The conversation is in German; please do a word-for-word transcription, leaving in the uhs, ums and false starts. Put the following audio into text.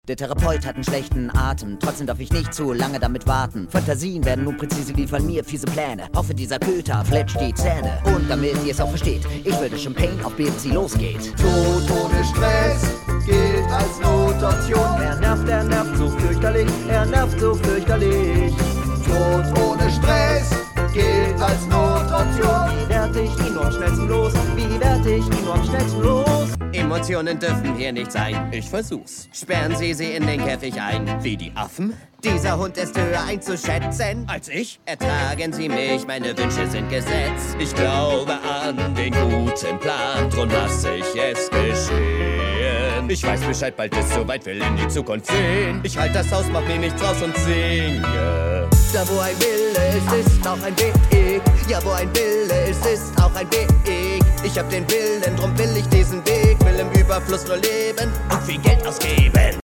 Der Therapeut hat einen schlechten Atem, trotzdem darf ich nicht zu lange damit warten. Fantasien werden nun präzise wie von mir, fiese Pläne. Hoffe, dieser Köter fletscht die Zähne. Und damit ihr es auch versteht, ich würde Champagne auf bis sie losgeht. Tod ohne Stress gilt als Notoption. Er nervt, er nervt so fürchterlich, er nervt so fürchterlich. Tod ohne Stress gilt als Notoption. Wie werd ich ihn nur am schnellsten los? Wie werd ich ihn nur am schnellsten los? Emotionen dürfen hier nicht sein. Ich versuch's. Sperren Sie sie in den Käfig ein. Wie die Affen? Dieser Hund ist höher einzuschätzen als ich. Ertragen Sie mich, meine Wünsche sind Gesetz. Ich glaube an den guten Plan, drum lasse ich es geschehen. Ich weiß Bescheid, bald ist soweit, will in die Zukunft sehen. Ich halt das Haus, mach mir nichts draus und singe. Da wo ein Wille ist, ist auch ein Weg. Ja, wo ein Wille ist, ist auch ein Weg. Ich hab den Willen, drum will ich diesen Weg. Will im Überfluss nur leben und viel Geld ausgeben.